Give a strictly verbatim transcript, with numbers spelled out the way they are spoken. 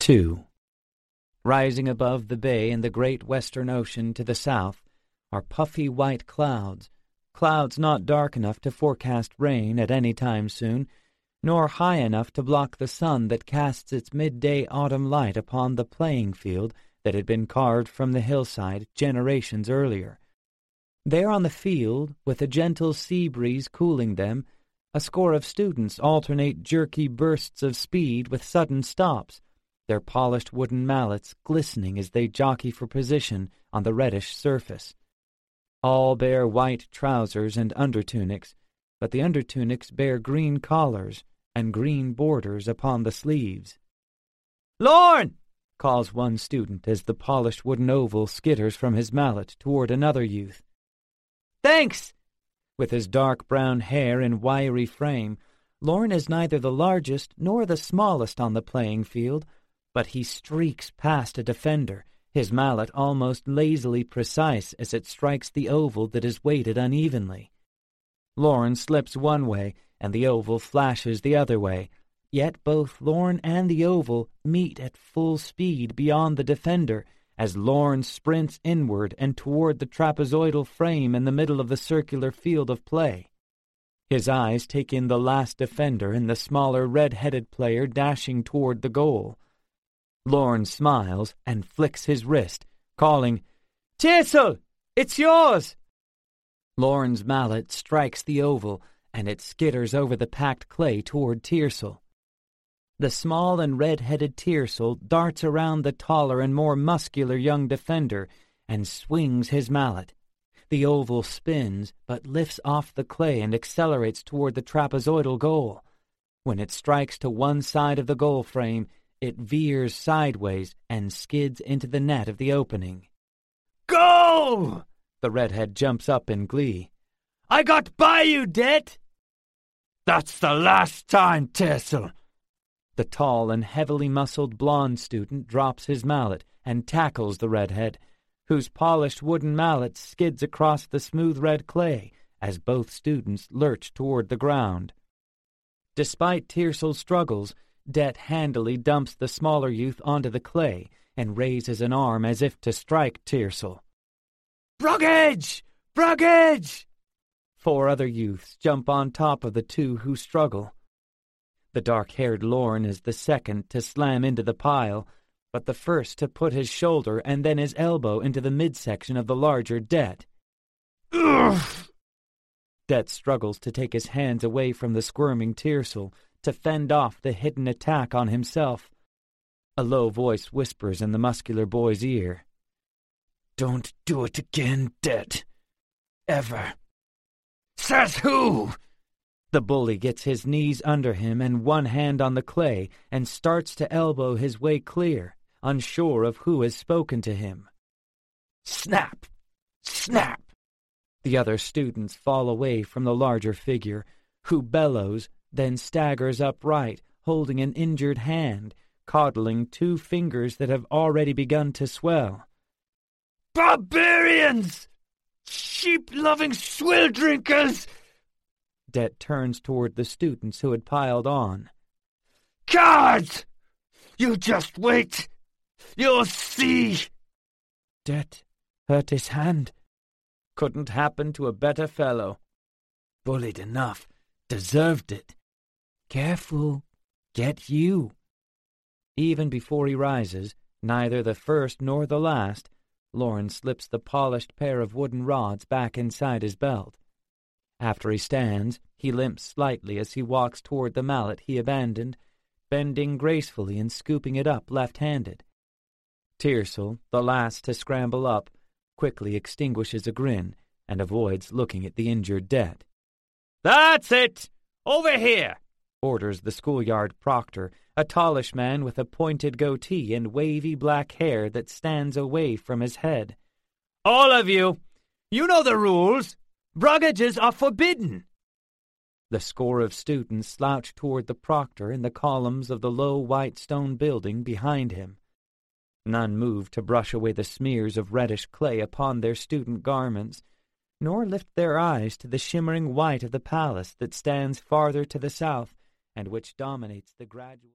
two. Rising above the bay and the great western ocean to the south are puffy white clouds, clouds not dark enough to forecast rain at any time soon, nor high enough to block the sun that casts its midday autumn light upon the playing field that had been carved from the hillside generations earlier. There on the field, with a gentle sea breeze cooling them, a score of students alternate jerky bursts of speed with sudden stops, their polished wooden mallets glistening as they jockey for position on the reddish surface. All bear white trousers and undertunics, but the undertunics bear green collars and green borders upon the sleeves. "Lorne!" calls one student as the polished wooden oval skitters from his mallet toward another youth. "Thanks!" With his dark brown hair and wiry frame, Lorne is neither the largest nor the smallest on the playing field, but he streaks past a defender, his mallet almost lazily precise as it strikes the oval that is weighted unevenly. Lorne slips one way, and the oval flashes the other way, yet both Lorne and the oval meet at full speed beyond the defender as Lorne sprints inward and toward the trapezoidal frame in the middle of the circular field of play. His eyes take in the last defender and the smaller red-headed player dashing toward the goal. Lorne smiles and flicks his wrist, calling, "Tiersel, it's yours!" Lorne's mallet strikes the oval, and it skitters over the packed clay toward Tiersel. The small and red-headed Tiersel darts around the taller and more muscular young defender and swings his mallet. The oval spins, but lifts off the clay and accelerates toward the trapezoidal goal. When it strikes to one side of the goal frame, it veers sideways and skids into the net of the opening. "Goal!" The redhead jumps up in glee. "I got by you, Det!" "That's the last time, Tiersel!" The tall and heavily muscled blond student drops his mallet and tackles the redhead, whose polished wooden mallet skids across the smooth red clay as both students lurch toward the ground. Despite Tiersel's struggles, Det handily dumps the smaller youth onto the clay and raises an arm as if to strike Tiersel. "Brugage! Brugage!" Four other youths jump on top of the two who struggle. The dark-haired Lorne is the second to slam into the pile, but the first to put his shoulder and then his elbow into the midsection of the larger Det. "Ugh!" Det struggles to take his hands away from the squirming Tiersel to fend off the hidden attack on himself. A low voice whispers in the muscular boy's ear. "Don't do it again, Det. Ever." "Says who?" The bully gets his knees under him and one hand on the clay and starts to elbow his way clear, unsure of who has spoken to him. Snap! Snap! The other students fall away from the larger figure, who bellows, then staggers upright, holding an injured hand, coddling two fingers that have already begun to swell. "Barbarians! Sheep-loving swill drinkers!" Det turns toward the students who had piled on. "Cowards! You just wait! You'll see!" Det hurt his hand. Couldn't happen to a better fellow. Bullied enough. Deserved it. Careful. Get you. Even before he rises, neither the first nor the last, Lorne slips the polished pair of wooden rods back inside his belt. After he stands, he limps slightly as he walks toward the mallet he abandoned, bending gracefully and scooping it up left-handed. Tiersel, the last to scramble up, quickly extinguishes a grin and avoids looking at the injured Det. "That's it! Over here!" orders the schoolyard proctor, a tallish man with a pointed goatee and wavy black hair that stands away from his head. "All of you! You know the rules! Bruggages are forbidden!" The score of students slouch toward the proctor in the columns of the low white stone building behind him. None move to brush away the smears of reddish clay upon their student garments, nor lift their eyes to the shimmering white of the palace that stands farther to the south and which dominates the gradual